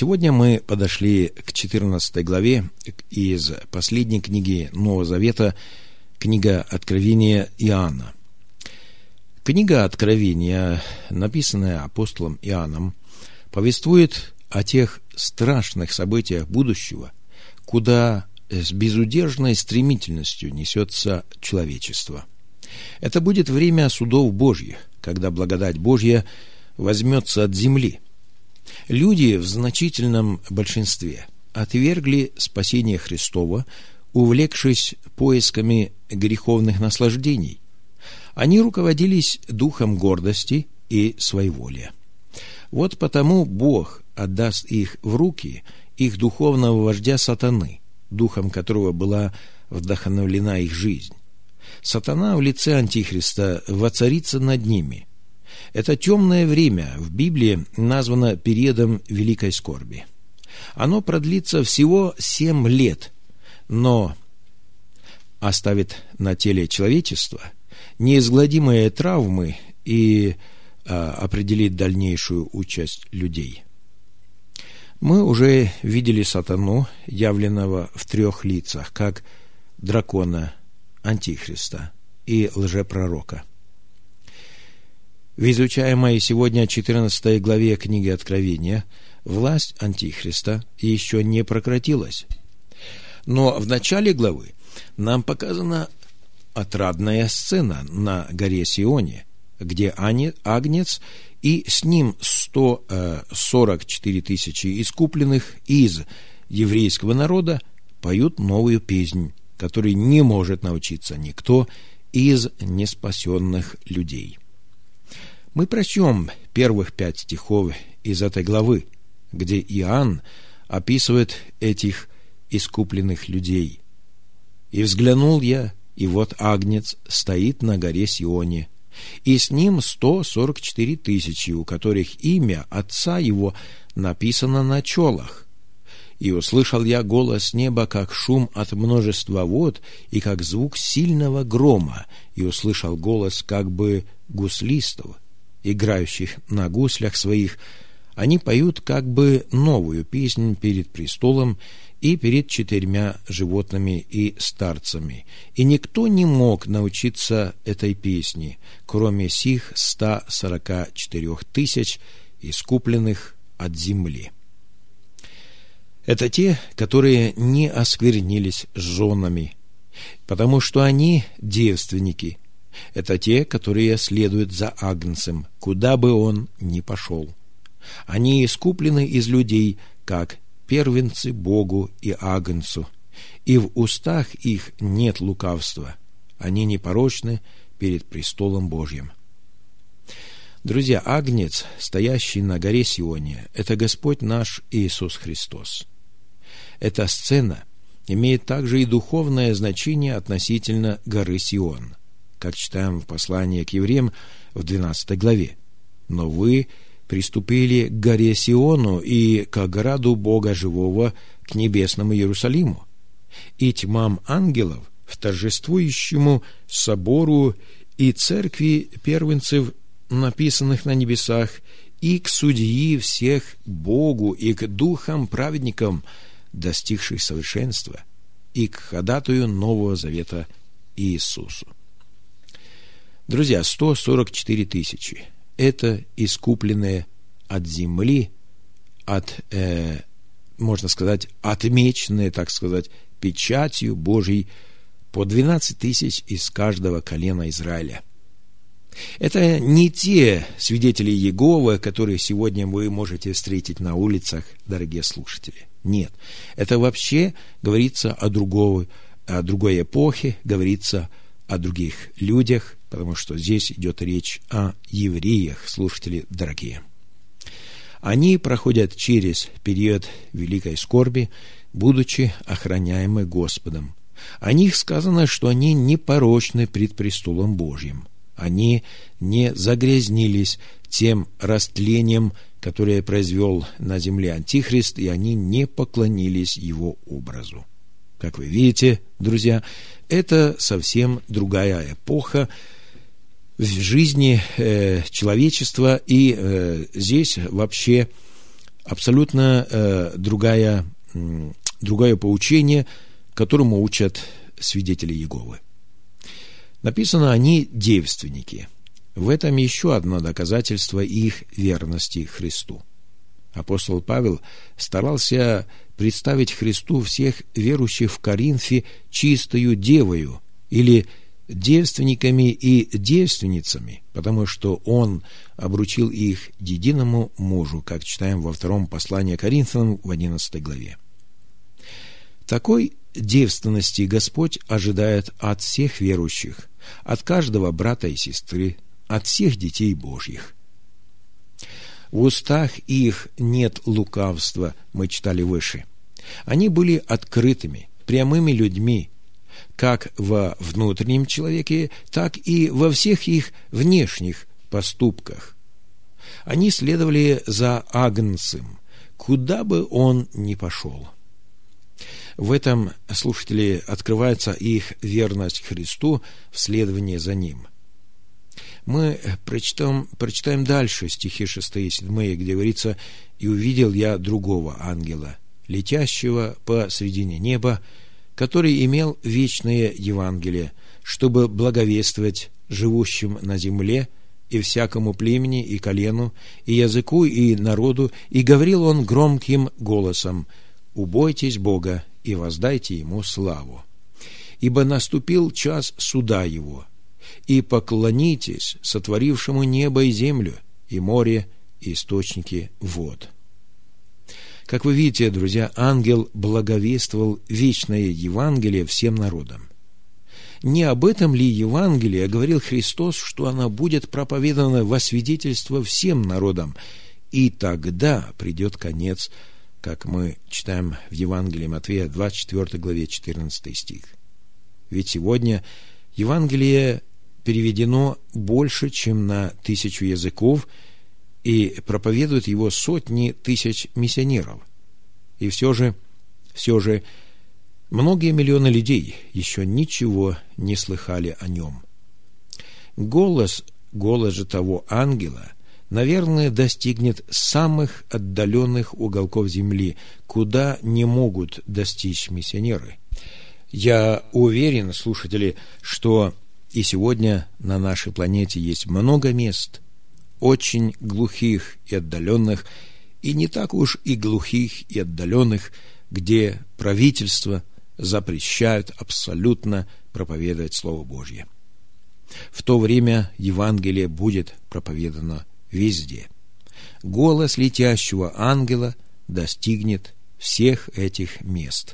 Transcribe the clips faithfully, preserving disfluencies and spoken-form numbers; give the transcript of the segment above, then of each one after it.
Сегодня мы подошли к четырнадцатой главе из последней книги Нового Завета, книга Откровения Иоанна. Книга Откровения, написанная апостолом Иоанном, повествует о тех страшных событиях будущего, куда с безудержной стремительностью несется человечество. Это будет время судов Божьих, когда благодать Божья возьмется от земли. Люди в значительном большинстве отвергли спасение Христово, увлекшись поисками греховных наслаждений. Они руководились духом гордости и своеволия. Вот потому Бог отдаст их в руки их духовного вождя сатаны, духом которого была вдохновлена их жизнь. Сатана в лице Антихриста воцарится над ними. Это темное время в Библии названо периодом великой скорби. Оно продлится всего семь лет, но оставит на теле человечества неизгладимые травмы и а, определит дальнейшую участь людей. Мы уже видели сатану, явленного в трех лицах, как дракона, Антихриста и лжепророка. В изучаемой сегодня четырнадцатой главе книги Откровения власть Антихриста еще не прекратилась. Но в начале главы нам показана отрадная сцена на горе Сионе, где Агнец и с ним сто сорок четыре тысячи искупленных из еврейского народа поют новую песнь, которой не может научиться никто из неспасенных людей. Мы прочтем первых пять стихов из этой главы, где Иоанн описывает этих искупленных людей. «И взглянул я, и вот Агнец стоит на горе Сионе, и с ним сто сорок четыре тысячи, у которых имя отца его написано на челах. И услышал я голос неба, как шум от множества вод, и как звук сильного грома, и услышал голос как бы гуслистов, играющих на гуслях своих. Они поют как бы новую песнь перед престолом и перед четырьмя животными и старцами. И никто не мог научиться этой песни, кроме сих ста сорока четырех тысяч, искупленных от земли». Это те, которые не осквернились с женами, потому что они девственники. Это те, которые следуют за Агнцем, куда бы он ни пошел. Они искуплены из людей, как первенцы Богу и Агнцу, и в устах их нет лукавства. Они непорочны перед престолом Божьим. Друзья, Агнец, стоящий на горе Сионе, это Господь наш Иисус Христос. Эта сцена имеет также и духовное значение относительно горы Сион, как читаем в послании к евреям в двенадцатой главе. «Но вы приступили к горе Сиону и к ограду Бога живого, к небесному Иерусалиму, и тьмам ангелов, в торжествующему собору и церкви первенцев, написанных на небесах, и к судьи всех Богу, и к духам праведникам, достигших совершенства, и к ходатаю Нового Завета Иисусу». Друзья, сто сорок четыре тысячи – это искупленные от земли, от, э, можно сказать, отмеченные, так сказать, печатью Божьей, по двенадцать тысяч из каждого колена Израиля. Это не те свидетели Иеговы, которые сегодня вы можете встретить на улицах, дорогие слушатели. Нет, это вообще говорится о другой, о другой эпохе, говорится о других людях, потому что здесь идет речь о евреях, слушатели дорогие. Они проходят через период великой скорби, будучи охраняемы Господом. О них сказано, что они непорочны пред престолом Божьим. Они не загрязнились тем растлением, которое произвел на земле Антихрист, и они не поклонились его образу. Как вы видите, друзья, это совсем другая эпоха в жизни э, человечества, и э, здесь вообще абсолютно э, другая, э, другое поучение, которому учат свидетели Иеговы. Написано, они девственники. В этом еще одно доказательство их верности Христу. Апостол Павел старался представить Христу всех верующих в Коринфе чистою девою или девственниками и девственницами, потому что он обручил их единому мужу, как читаем во втором послании Коринфянам в одиннадцатой главе. Такой девственности Господь ожидает от всех верующих, от каждого брата и сестры, от всех детей Божьих. В устах их нет лукавства, мы читали выше. Они были открытыми, прямыми людьми, как во внутреннем человеке, так и во всех их внешних поступках. Они следовали за Агнцем, куда бы он ни пошел. В этом, слушатели, открывается их верность Христу в следовании за Ним. Мы прочитаем, прочитаем дальше стихи шестые и седьмые, где говорится: «И увидел я другого ангела, летящего посредине неба, который имел вечное Евангелие, чтобы благовествовать живущим на земле и всякому племени и колену, и языку, и народу, и говорил он громким голосом: убойтесь Бога и воздайте Ему славу, ибо наступил час суда Его, и поклонитесь сотворившему небо и землю, и море, и источники вод». Как вы видите, друзья, ангел благовествовал вечное Евангелие всем народам. Не об этом ли Евангелие говорил Христос, что оно будет проповедано во свидетельство всем народам, и тогда придет конец, как мы читаем в Евангелии Матфея, двадцать четвёртой главе, четырнадцатый стих. Ведь сегодня Евангелие переведено больше, чем на тысячу языков, и проповедуют его сотни тысяч миссионеров. И все же, все же, многие миллионы людей еще ничего не слыхали о нем. Голос, голос же того ангела, наверное, достигнет самых отдаленных уголков земли, куда не могут достичь миссионеры. Я уверен, слушатели, что и сегодня на нашей планете есть много мест, очень глухих и отдаленных, и не так уж и глухих и отдаленных, где правительство запрещают абсолютно проповедовать Слово Божье. В то время Евангелие будет проповедано везде. Голос летящего ангела достигнет всех этих мест.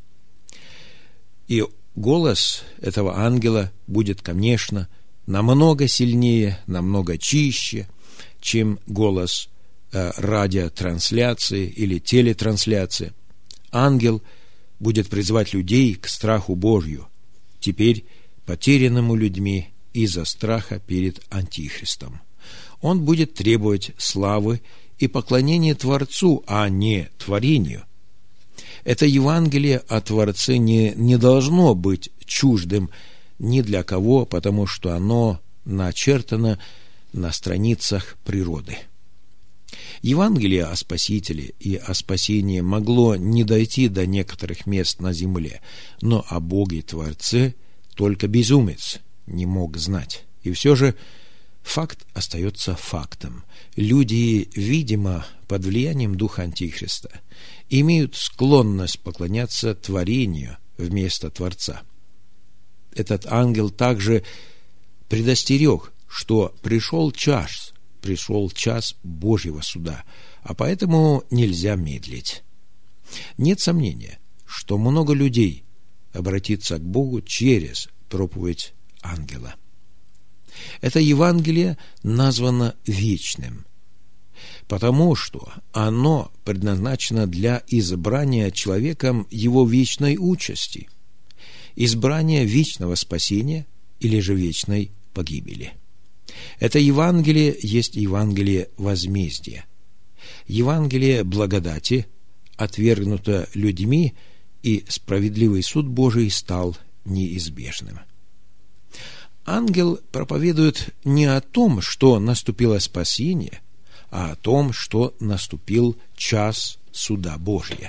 И голос этого ангела будет, конечно, намного сильнее, намного чище, чем голос э, радиотрансляции или телетрансляции. Ангел будет призывать людей к страху Божью, теперь потерянному людьми из-за страха перед Антихристом. Он будет требовать славы и поклонения Творцу, а не творению. Это Евангелие о Творце не, не должно быть чуждым ни для кого, потому что оно начертано на страницах природы. Евангелие о Спасителе и о спасении могло не дойти до некоторых мест на земле, но о Боге Творце только безумец не мог знать. И все же факт остается фактом. Люди, видимо, под влиянием духа Антихриста, имеют склонность поклоняться творению вместо Творца. Этот ангел также предостерег, что пришел час, пришел час Божьего суда, а поэтому нельзя медлить. Нет сомнения, что много людей обратится к Богу через проповедь ангела. Это Евангелие названо вечным, потому что оно предназначено для избрания человеком его вечной участи, избрания вечного спасения или же вечной погибели. Это Евангелие есть Евангелие возмездия. Евангелие благодати отвергнуто людьми, и справедливый суд Божий стал неизбежным. Ангел проповедует не о том, что наступило спасение, а о том, что наступил час суда Божия.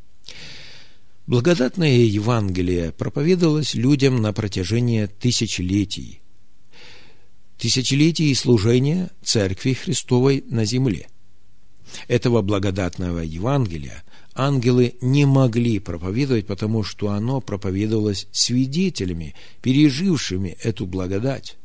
Благодатное Евангелие проповедовалось людям на протяжении тысячелетий, тысячелетий служения Церкви Христовой на земле. Этого благодатного Евангелия ангелы не могли проповедовать, потому что оно проповедовалось свидетелями, пережившими эту благодать.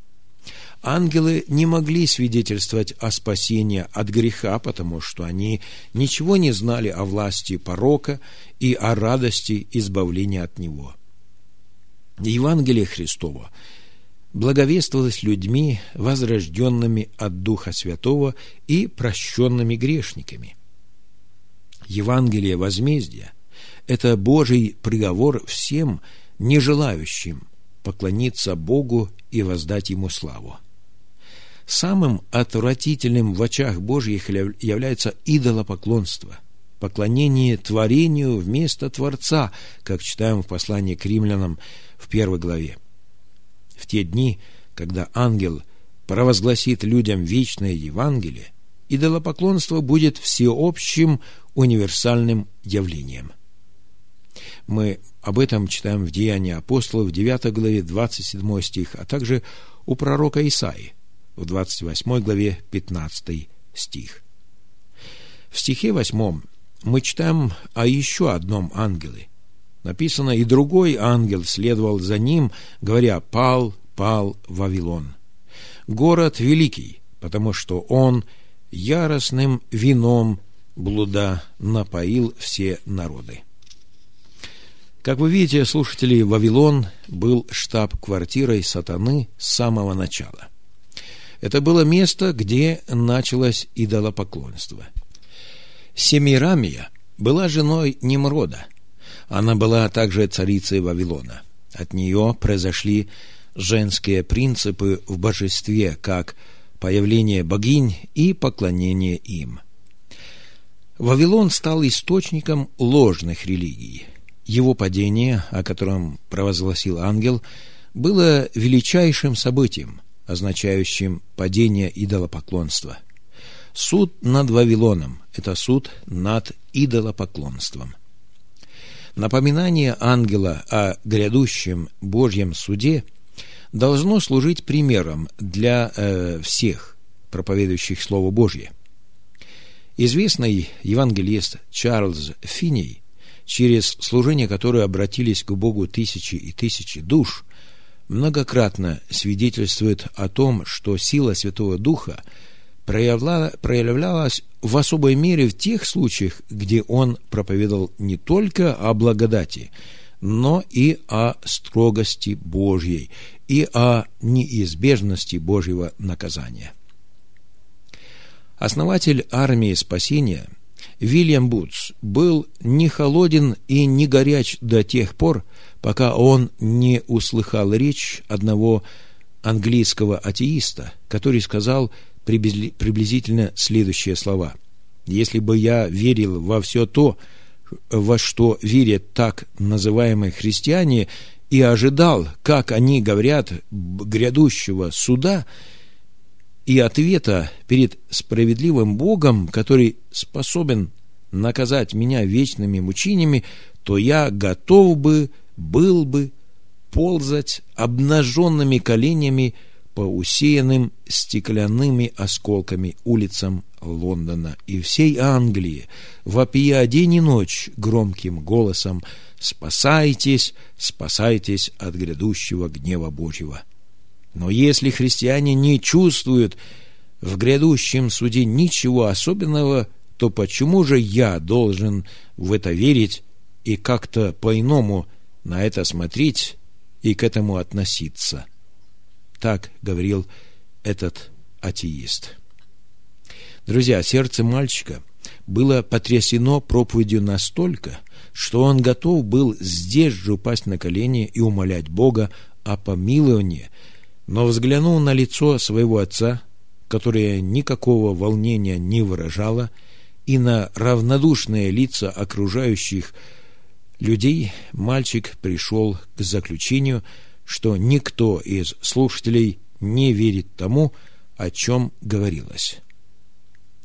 Ангелы не могли свидетельствовать о спасении от греха, потому что они ничего не знали о власти порока и о радости избавления от него. Евангелие Христово благовествовалось людьми, возрожденными от Духа Святого и прощенными грешниками. Евангелие возмездия – это Божий приговор всем, не желающим поклониться Богу и воздать Ему славу. Самым отвратительным в очах Божьих является идолопоклонство, поклонение творению вместо Творца, как читаем в послании к римлянам в первой главе. В те дни, когда ангел провозгласит людям вечное Евангелие, идолопоклонство будет всеобщим универсальным явлением. Мы об этом читаем в Деянии апостолов в девятой главе двадцать седьмой стих, а также у пророка Исаии в двадцать восьмой главе пятнадцатый стих. В стихе восьмом мы читаем о еще одном ангеле. Написано: «И другой ангел следовал за ним, говоря: пал, пал Вавилон, город великий, потому что он яростным вином блуда напоил все народы». Как вы видите, слушатели, Вавилон был штаб-квартирой сатаны с самого начала. Это было место, где началось идолопоклонство. Семирамия была женой Нимрода. Она была также царицей Вавилона. От нее произошли женские принципы в божестве, как появление богинь и поклонение им. Вавилон стал источником ложных религий. Его падение, о котором провозгласил ангел, было величайшим событием, означающим падение идолопоклонства. Суд над Вавилоном – это суд над идолопоклонством. Напоминание ангела о грядущем Божьем суде должно служить примером для э, всех проповедующих Слово Божье. Известный евангелист Чарльз Финней, через служение которое обратились к Богу тысячи и тысячи душ, многократно свидетельствует о том, что сила Святого Духа проявлялась в особой мере в тех случаях, где он проповедовал не только о благодати, но и о строгости Божьей и о неизбежности Божьего наказания. Основатель армии спасения Вильям Бутс был не холоден и не горяч до тех пор, пока он не услыхал речь одного английского атеиста, который сказал приблизительно следующие слова: «Если бы я верил во все то, во что верят так называемые христиане, и ожидал, как они говорят, грядущего суда и ответа перед справедливым Богом, который способен наказать меня вечными мучениями, то я готов бы был бы ползать обнаженными коленями по усеянным стеклянными осколками улицам Лондона и всей Англии, вопия день и ночь громким голосом: спасайтесь, спасайтесь от грядущего гнева Божьего». Но если христиане не чувствуют в грядущем суде ничего особенного, то почему же я должен в это верить и как-то по-иному на это смотреть и к этому относиться? Так говорил этот атеист. Друзья, сердце мальчика было потрясено проповедью настолько, что он готов был здесь же упасть на колени и умолять Бога о помиловании, но взглянул на лицо своего отца, которое никакого волнения не выражало, и на равнодушные лица окружающих людей, мальчик пришел к заключению, что никто из слушателей не верит тому, о чем говорилось.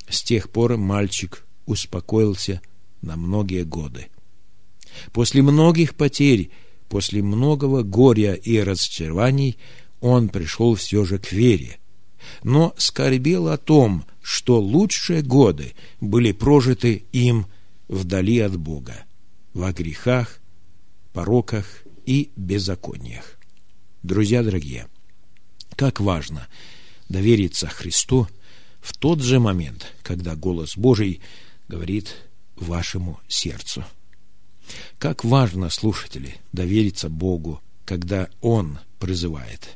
С тех пор мальчик успокоился на многие годы. После многих потерь, после многого горя и разочарований он пришел все же к вере, но скорбел о том, что лучшие годы были прожиты им вдали от Бога, во грехах, пороках и беззакониях. Друзья дорогие, как важно довериться Христу в тот же момент, когда голос Божий говорит вашему сердцу. Как важно, слушатели, довериться Богу, когда Он призывает.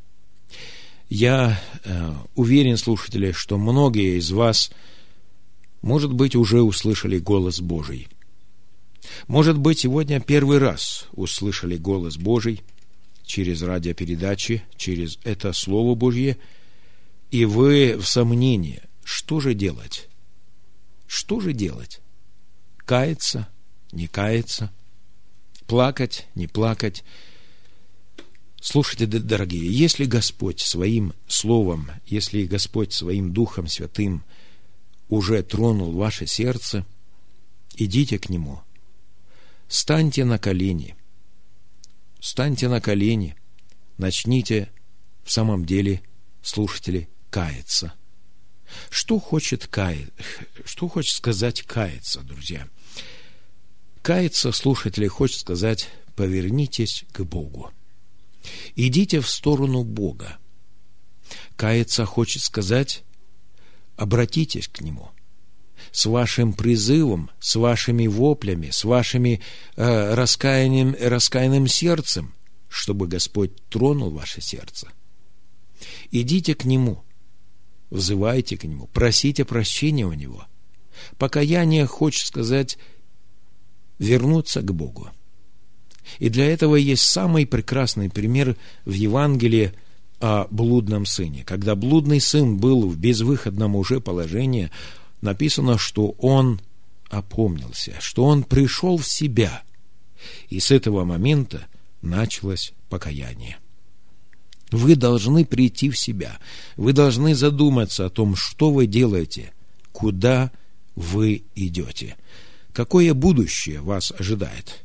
Я э, уверен, слушатели, что многие из вас, может быть, уже услышали голос Божий. Может быть, сегодня первый раз услышали голос Божий через радиопередачи, через это Слово Божье, и вы в сомнении, что же делать? Что же делать? Каяться, не каяться, плакать, не плакать. Слушайте, дорогие, если Господь своим Словом, если Господь своим Духом Святым уже тронул ваше сердце, идите к Нему, станьте на колени, станьте на колени, начните в самом деле, слушатели, каяться. Что хочет каяться? Что хочет сказать каяться, друзья? Каяться, слушатели, хочет сказать: повернитесь к Богу. Идите в сторону Бога. Каяться хочет сказать: обратитесь к Нему с вашим призывом, с вашими воплями, с вашими э, раскаянием, раскаянным сердцем, чтобы Господь тронул ваше сердце. Идите к Нему, взывайте к Нему, просите прощения у Него. Покаяние хочет сказать вернуться к Богу. И для этого есть самый прекрасный пример в Евангелии о блудном сыне. Когда блудный сын был в безвыходном уже положении, написано, что он опомнился, что он пришел в себя. И с этого момента началось покаяние. Вы должны прийти в себя. Вы должны задуматься о том, что вы делаете, куда вы идете, какое будущее вас ожидает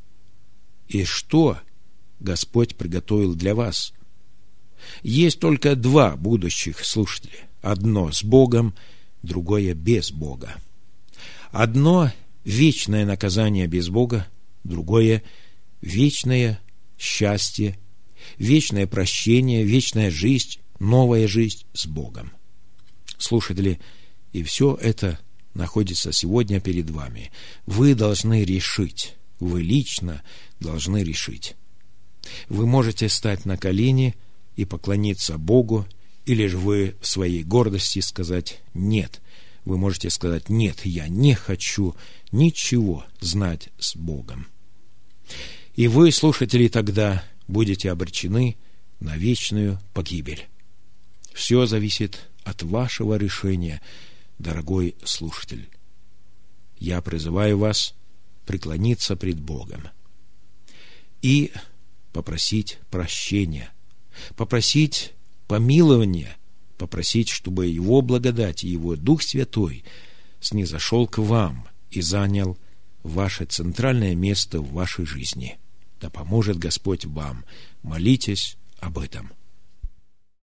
и что Господь приготовил для вас. Есть только два будущих, слушатели. Одно с Богом, другое без Бога. Одно вечное наказание без Бога, другое вечное счастье, вечное прощение, вечная жизнь, новая жизнь с Богом. Слушатели, и все это находится сегодня перед вами. Вы должны решить, вы лично должны решить. Вы можете стать на колени и поклониться Богу, или же вы в своей гордости сказать «нет». Вы можете сказать «нет, я не хочу ничего знать с Богом». И вы, слушатели, тогда будете обречены на вечную погибель. Все зависит от вашего решения, дорогой слушатель. Я призываю вас преклониться пред Богом и попросить прощения, попросить помилования, попросить, чтобы Его благодать и Его Дух Святой снизошел к вам и занял ваше центральное место в вашей жизни. Да поможет Господь вам. Молитесь об этом.